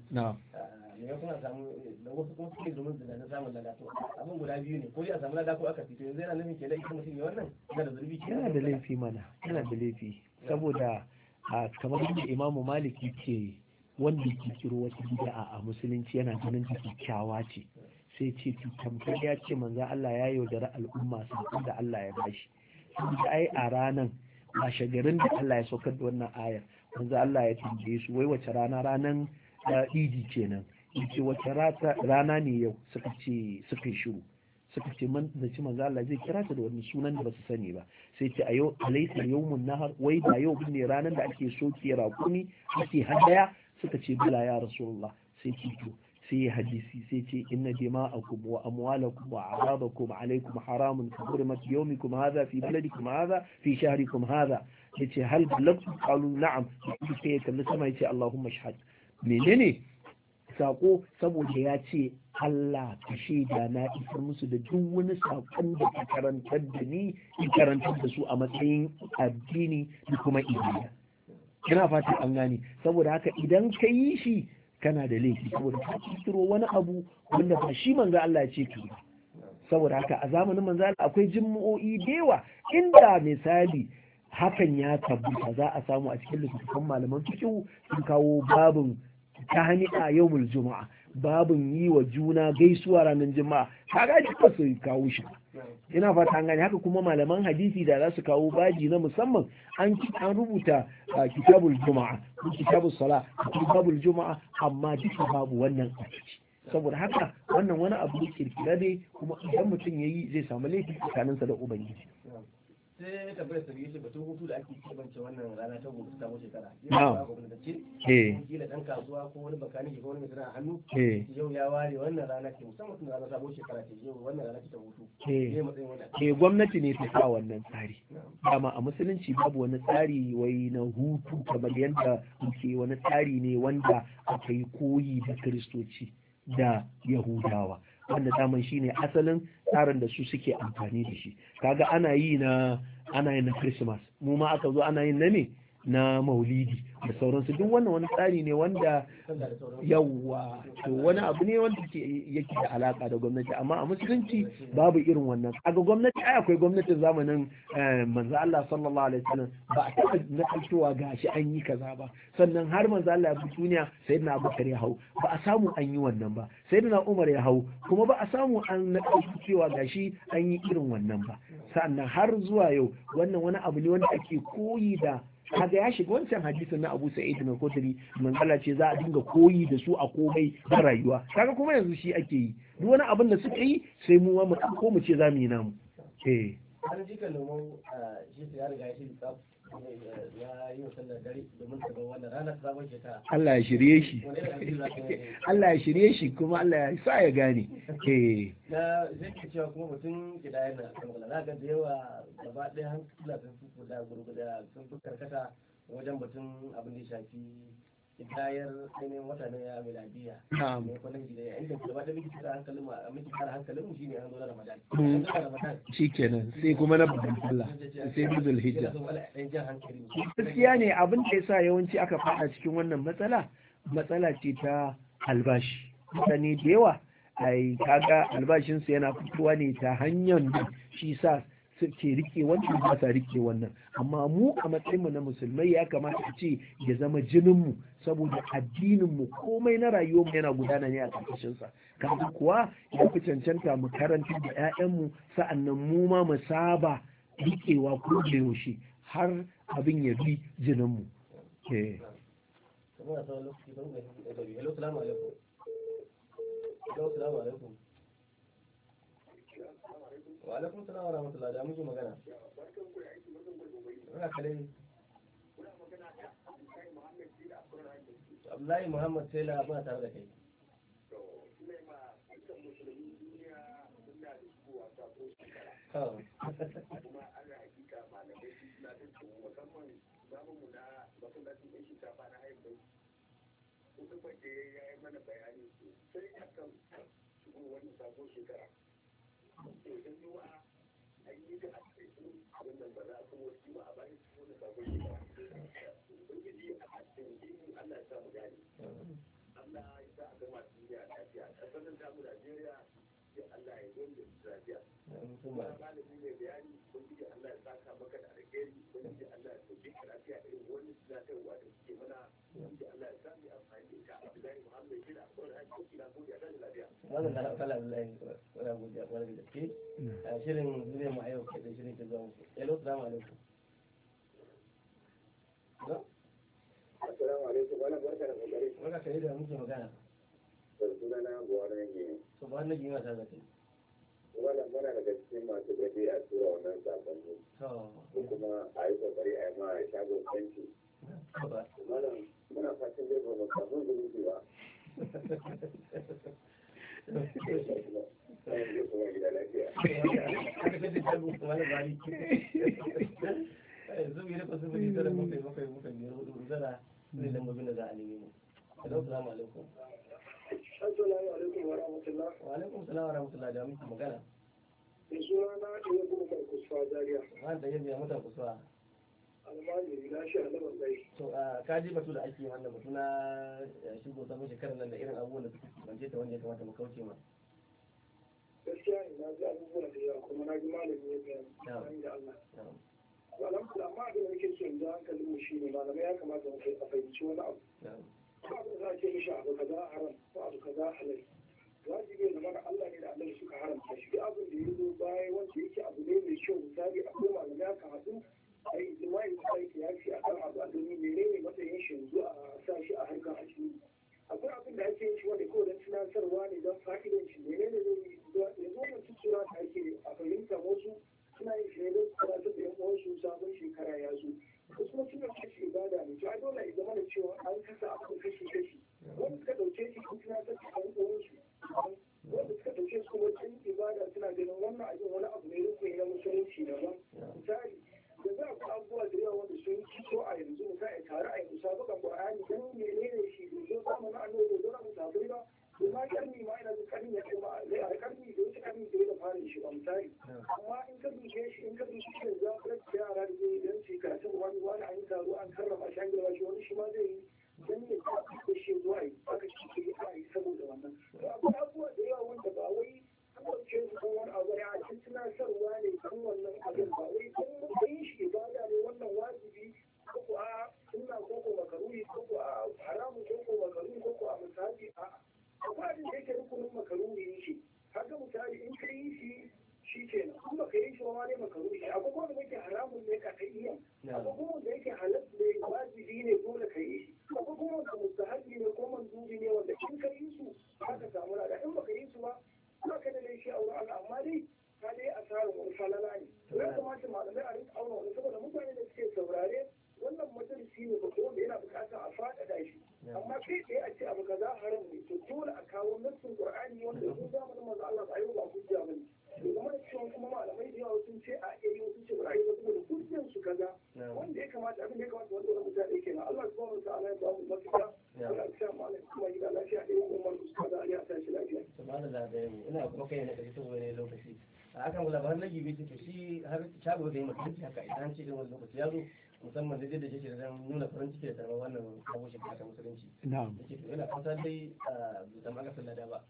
Me ya kuma samu da wasu kuma suke domin da na samun lada to abin guda biyu ne ko ya samu lada ko aka fito yanzu yana nufin kenan ita mutum ya wannan yana da zurbi kenan. Yana da laifi mana yana da laifi saboda a kamar yadda imamu maliki ce wanda ke kiro wata bid'a a musulunci yana ganin ta kyakkyawa ce sai ce tamkar ya ce manzo Allah ya yaudara al'umma sun da Allah ya bashi saboda ai a ranan ba shagarin da Allah ya saukar da wannan ayar manzo Allah ya tambaye su wai wace rana ranan idi kenan yace wace rana ne yau suka ce suka shiru suka ce man da ci manzo Allah zai kira ta da wani sunan da basu sani ba sai ce a yau alaysa yawmun nahar wai ba yau ne ranar da ake soke rakumi ake hadaya suka ce bala ya rasulullah sai ce to sai ya hadisi sai ce inna dima'akum wa amwalakum wa a'radakum alaykum haramun ka hurmat yawmikum hadha fi baladikum hadha fi shahrikum hadha yace hal balagtu qalu na'am sai ya kalli sama yace allahumma shahad menene sako saboda ya ce Allah ka shaida na isar musu da duk wani sakon da ka karantar da ni in karantar da su a matsayin addini da kuma ibada ina fata an gane saboda haka idan ka yi shi kana da laifi saboda ka kiro wani abu wanda ba shi manzo Allah ya ce ki saboda haka a zamanin manzo Allah akwai jumu'o'i da yawa inda misali hakan ya tabbata za a samu a cikin littattafan malaman fiqh sun kawo babin ta hani a yawmul juma'a babin yi wa juna gaisuwa ranar juma'a kaga ji ba su kawo shi ina fata an gane haka kuma malaman hadisi da za su kawo baji na musamman an an rubuta kitabul juma'a ko kitabul sala kitabul juma'a amma duka babu wannan a ciki saboda haka wannan wani abu ne kirkira ne kuma idan mutum yayi zai samu laifi tsakaninsa da ubangiji sai tabbayar sa biyu batun hutu da ake kebance wannan rana ta gobe ta shekara na'am eh kila dan kasuwa ko wani bakaniki ko wani mai sana'a hannu eh yau ya ware wannan rana ce musamman tun ranar sabon shekara ce yau wannan rana ce ta hutu eh ne matsayin wannan eh gwamnati ne ta sa wannan tsari dama a musulunci babu wani tsari wai na hutu kamar yadda muke wani tsari ne wanda aka yi koyi da kiristoci da yahudawa wanda daman shine asalin tsarin da su suke amfani da shi kaga ana yi na ana yin na Christmas mu ma aka zo ana yin na ne na maulidi da sauransu duk wannan wani tsari ne wanda yawwa to wani abu ne wanda yake da alaka da gwamnati amma a musulunci babu irin wannan kaga gwamnati ai akwai gwamnatin zamanin manzo Allah sallallahu alaihi wasallam ba a taba na kaltowa gashi an yi kaza ba sannan har manzo Allah ya bi duniya sayyidina Abubakar ya hau ba a samu an yi wannan ba sayyidina Umar ya hau kuma ba a samu an na cewa gashi an yi irin wannan ba sannan har zuwa yau wannan wani abu ne wanda ake koyi da kaga ya shiga wancan hadisin na Abu Sa'id na Khudri manzala ce za a dinga koyi da su a komai da rayuwa kaga kuma yanzu shi ake yi duk wani abin da suka yi sai mu mu ko mu ce za mu yi namu eh an ji ka nomo shi ya riga shi tsaf ya yi sallar dare domin ta wannan rana ta sabon shekara Allah ya shirye shi Allah ya shirye shi kuma Allah ya sa ya gane eh na zai ke cewa kuma mutum kidaya na kamar na ga da yawa gaba ɗaya hankula sun fi kula gurguda sun fi karkata wajen batun abin da ya shafi kidayar ainihin wata na miladiya ne kwanan gida inda gaba ɗaya miki kira hankalin mu miki kira hankalin mu shine an zo na Ramadan shikenan sai kuma na babban sallah sai bizul hijja gaskiya ne abin da yasa yawanci aka fada cikin wannan matsala matsala ce ta albashi mutane da yawa ai kaga albashinsu yana fitowa ne ta hanyar da shi sa suke rike wannan ba sa rike wannan amma mu a matsayin mu na musulmai ya kamata a ce ya zama jinin mu saboda addinin mu komai na rayuwar mu yana gudana ne a karkashin sa kaga kuwa ya fi cancanta mu karanta da ƴaƴan mu sa'annan mu ma mu saba rikewa ko da yaushe har abin ya bi jinin mu eh Hello, salamu alaikum. Hello, salamu alaikum. Wa alaikum salam wa rahmatullah da muke magana. Ina kale. Abdullahi Muhammad Tela ba tare da kai. Kuma ana hakika malamai suna da musamman zamanmu na masallacin ɗan shinkafa na haifai. Kuma da ya yi mana bayani sosai a kan shigo wani sabon shekara. To da yiwa an yi da asibitin abin da ba za a kuma wasu ba a bayan su wani sabon shekara. Ubangiji a cikin Allah ya samu gani. Allah ya sa a gama duniya lafiya. Ƙasar nan tamu Najeriya sai Allah ya zo da lafiya. Kuma malami ne bayani ubangiji Allah ya saka maka da alheri ubangiji Allah ya sauke ka lafiya irin wani tunatarwa da suke mana ubangiji Allah ya sami amfani da ita Abdullahi Muhammad bin Abdul Hakim ina gode a kan lafiya wannan da kala Abdullahi wala gode wala da ke shirin zuriya mu ayo ke da shirin ke zuwa muku hello assalamu alaikum assalamu alaikum wala barka da kokari barka kai da muke magana sunana Buhari ne to ba na ji mata da kai wannan muna daga cikin masu gaji a tura wannan sakonni ko kuma a yi kokari a yi ma shagon kanci malam muna fatan zai ba samun zunubi ba kuma gida lafiya zubi da kwasu bari zara mafi mafi mafi biyar hudu zara zai lambobin da za a nemi mu assalamu alaikum assalamu alaikum wa rahmatullah wa alaikum salam wa rahmatullah da muke magana da suna na ɗaya kuma mai kusurwa zariya wani da yadda ya mutan kusurwa almajiri na shi a laban gai to a kaji batu da ake wannan batu na shigo samun shekarar nan da irin abubuwan da suke bance ta wanda ya kamata mu kauce ma gaskiya ne na ji abubuwan da yawa kuma na ji malami ya bayani da Allah alhamdulillah amma abin da nake so in ji hankalin mu shine malamai ya kamata mu a fahimci wani abu ko abin da za a ce mishi abu kaza haram ko abu kaza halal wajibi ne mana Allah ne da Allah suka haramta shi duk abin da ya zo baya wanda yake abu ne mai kyau misali a koma da ya ka haɗu a yi jima'i da aiki ya fi a kan abu a domin menene matsayin shi yanzu a sa shi a harkar asiri akwai abin da ake yin shi wanda kawai don tunatarwa ne don fa'idan shi menene zai yi yanzu wannan tuttura da ake a fahimta wasu suna yin shi ne don tunatar da yan uwansu sabon shekara ya zo wasu kuma suna ce shi ibada ne to a dole ya zama da cewa an kasa sa malam kuma gida lafiya ɗaya umar ustaza ya tashi lafiya. Subhana da da yau ina kuma kai ne da ita wani lokaci. A akan labaran lagi bai ce shi har shago da yi mutunci haka idan ce wani lokaci ya zo musamman da da shi da nuna farin ciki da tarbar wannan sabon shekara ta musulunci. Na'am. Yake to ina fata dai bai zama aka sallada ba.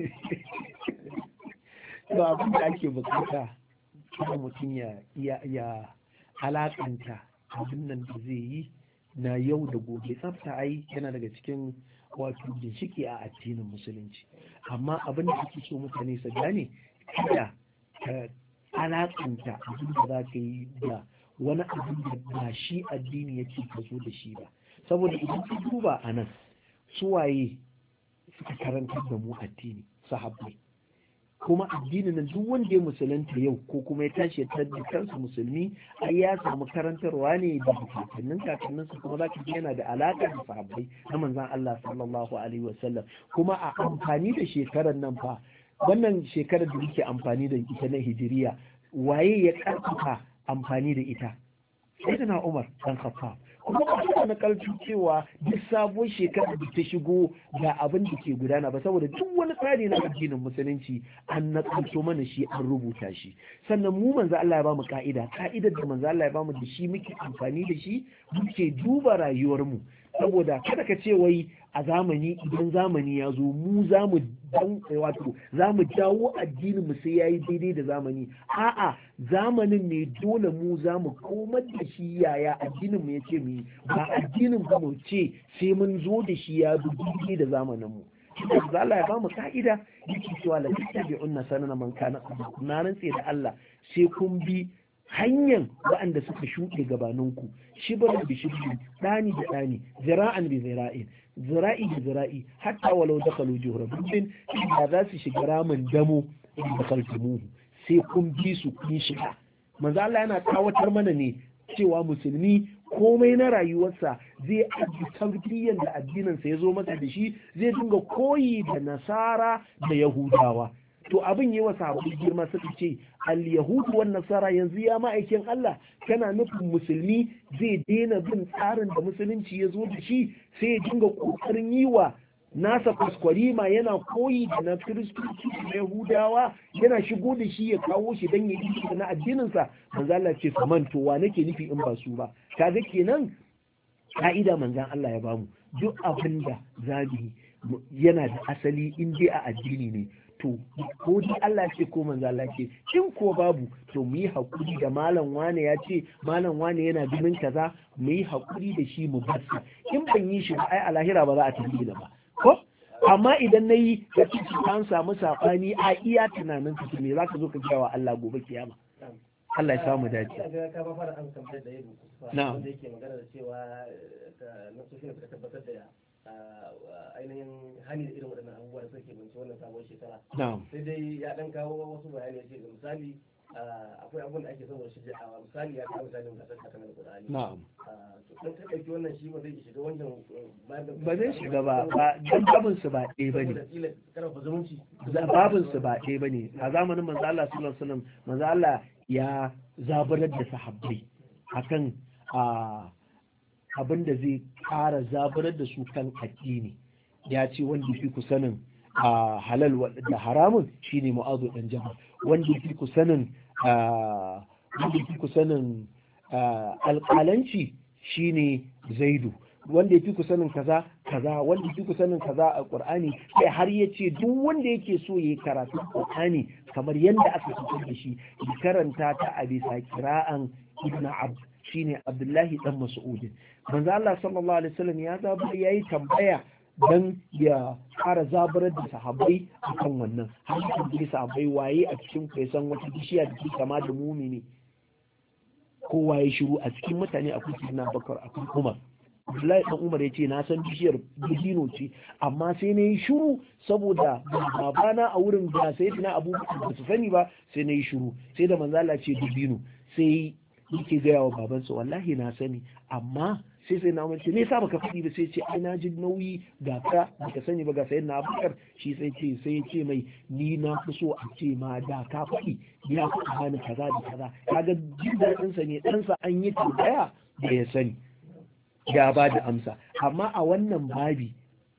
To abin da ake bukata kuma mutum ya ya alakanta abin nan da zai yi na yau da gobe. Tsafta ai yana daga cikin wato ginshiki a addinin musulunci, amma abin da ake so mutane su gane kada ka alakanta abin da za ka yi da wani abin da ba shi addini yake ka zo da shi ba. Saboda idan ka duba a nan suwaye suka karantar da mu addini, sahabbai, kuma addinin nan duk wanda ya musulunta yau ko kuma ya tashi ya tabbi kansa musulmi ai ya samu karantarwa ne da kakannin kakannin su, kuma zaka ji yana da alaka da sahabbai na manzon Allah sallallahu alaihi wasallam. Kuma a amfani da shekarar nan fa, wannan shekarar da muke amfani da ita na hijiriya, waye ya karfafa amfani da ita? Sayyidina Umar dan Khattab. Kuma ba su na kalci cewa duk sabuwar shekarar da ta shigo ga abin da ke gudana ba, saboda duk wani tsari na addinin musulunci an nakalto mana shi, an rubuta shi. Sannan mu manzo Allah ya bamu ka'ida, ka'idar da manzo Allah ya bamu da shi muke amfani da shi, muke duba rayuwar mu. Saboda kada ka ce wai a zamani idan zamani ya zo mu za mu dan wato za mu jawo addinin mu sai yayi daidai da zamani. A'a, zamanin ne dole mu za mu komar da shi yaya addinin mu yace mu, ba addinin ba mu ce sai mun zo da shi ya bi daidai da zamanin mu. Da Allah ya bamu ka'ida yake cewa la tabi'unna sanana man kana qablakum, na rantse da Allah sai kun bi hanyar waɗanda suka shuɗe gabaninku, shibran bi shibrin, ɗani da ɗani, zira'an bi zira'in, zira'i da zira'i, hatta walau dakhalu juhra buddin, da za su shiga ramin damo in dakhaltumuhu, sai kun bi su kun shiga. Manzo Allah yana tawatar mana ne cewa musulmi komai na rayuwarsa zai aji tarbiyyar da addininsa ya zo masa da shi, zai dinga koyi da nasara da yahudawa. To abin yi wa sahabbai girma suka ce al-yahudu wan nasara, yanzu ya ma'aikin Allah kana nufin musulmi zai daina bin tsarin da musulunci ya zo da shi, sai ya dinga kokarin yi wa nasa kwaskwarima yana koyi da na kiristoci da yahudawa, yana shigo da shi ya kawo shi dan ya yi na addininsa. Manzo Allah ce faman to wa nake nufi in ba su ba? Kaga kenan ka'ida manzon Allah ya bamu, duk abin da zabi yana da asali in dai a addini ne, to ko dai Allah ce ko manzo Allah ce, in ko babu to mu yi hakuri da malam wane ya ce, malam wane yana ganin kaza, mu yi hakuri da shi mu bar in ban yi shi ba ai a lahira ba za a tafi da ba ko. Amma idan nayi da ciki an samu sabani a iya tunanin ka, me zaka zo ka ga wa Allah gobe kiyama? Allah ya samu dace. Ka ba fara an tambayar da yake na'am, wanda yake magana da cewa na sosai ka tabbatar da ainihin hani da irin waɗannan abubuwa da suke binci wannan sabon shekara. Sai dai ya ɗan kawo wasu bayani ya ce ga misali akwai abubuwan da ake saboda shi a misali ya kawo misalin gasar katanar da Qur'ani. Na'am. To dan ka ɗauki wannan shi ba zai shiga wannan ba zai shiga ba ba dan babin su ba ɗaya bane. Babin su ba ɗaya bane. A zamanin manzo Allah sallallahu alaihi wasallam manzo Allah ya zaburar da sahabbai akan a abin da zai ƙara zaburar da su kan addini. Ya ce wanda fi ku sanin halal da haramun shine Mu'adh dan Jabal, wanda fi ku sanin wanda fi ku sanin alƙalanci shine Zaidu, wanda fi ku sanin kaza kaza, wanda fi ku sanin kaza a Qur'ani. Sai har ya ce duk wanda yake so yayi karatu Qur'ani kamar yanda aka fitar da shi, ya karanta ta a bisa kira'an Ibn Abd shine Abdullahi dan Mas'ud. Manzo Allah sallallahu alaihi wasallam ya zabar yayi tambaya dan ya fara zabarar da sahabbai akan wannan. Har da sahabbai waye a cikin ku san wata bishiya da ke kama da mumini, kowa ya shiru. A cikin mutane akwai Sayyidina Bakar, akwai Umar. Abdullahi dan Umar ya ce na san bishiyar dubino ce, amma sai na yi shiru saboda babana a wurin da Sayyidina Abubakar ba su sani ba, sai na yi shiru. Sai da manzo Allah ce dubino, sai yake gaya wa babansa wallahi na sani, amma sai sai na mace me yasa baka faɗi ba? Sai ce ai na ji nauyi ga ka baka sani ba ga sayin na Abubakar. Shi sai ce sai ce mai ni na fi so a ce ma da ka faɗi ya fi bani kaza da kaza. Kaga jin daɗin sa ne ɗansa an yi tambaya da ya sani ya ba da amsa. Amma a wannan babi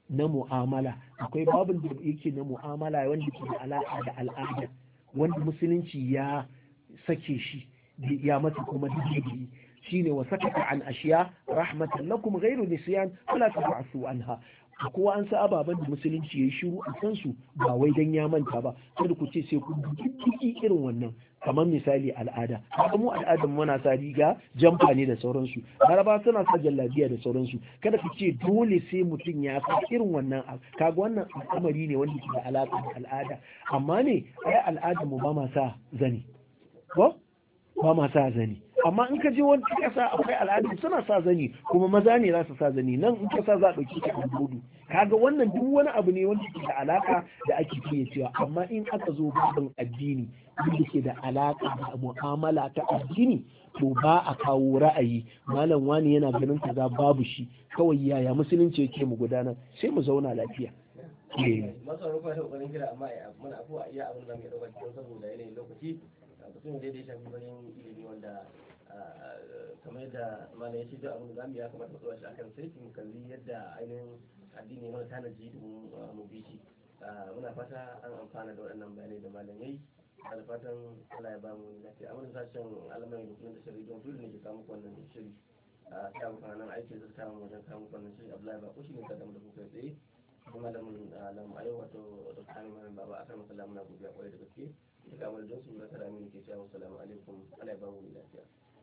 na mu'amala, akwai babin da yake na mu'amala wanda ke da alaƙa da al'ada wanda musulunci ya sake shi ya mata kuma digiri shine wa sakata an ashiya rahmatan lakum ghairu nisyan wala tab'asu anha. kowa an sa ababen da musulunci ya yi shiru a kansu ba wai dan ya manta ba, kada ku ce sai ku duki irin wannan. Kamar misali al'ada, haka mu al'adar muna sa riga jamfa ne da sauransu, laraba suna sa jallabiya da sauransu, kada ku ce dole sai mutum ya sa irin wannan abu. Kaga wannan al'amari ne wanda ke da alaƙa da al'ada, amma ne ai al'adar mu ba ma sa zani ko ba ma sa zani, amma in ka je wani kasa akwai al'adu suna sa zani kuma maza ne za su sa zani, nan in kasa za a ɗauki ka a gudu. Kaga wannan duk wani abu ne wanda ke da alaka da ake fiye cewa, amma in aka zo babin addini wanda ke da alaka da mu'amala ta addini to ba a kawo ra'ayi malam wani yana ganin kaza babu shi, kawai yaya musulunci yake mu gudanar sai mu zauna lafiya. masu rufa da ƙoƙarin kira amma muna afuwa iya abin da mai ɗaukar cikin saboda yanayin lokaci mutum da ya shafi bayan ilimi wanda kamar yadda malam ya ce duk abin da zamu ya kamata mu shi akan sai mu kalli yadda ainihin addini mana tanaji domin mu bi shi. Muna fata an amfana da waɗannan bayanai da malam yayi, da fatan Allah ya ba mu lafiya. Amma sashen alamai da kuma da shari'a don dole ne ke kawo muku wannan shiri. Sai abokan nan aikin zai kawo mu wajen kawo muku wannan shiri. Abdullahi ba kushi ne ka da mu da kuka tsaye. Kuma malamin alamu a yau wato da kanin malamin baba akan masala muna godiya kwarai da gaske. Ita kamar jinsu da kada mini ke cewa assalamu alaikum. Allah ya ba mu lafiya.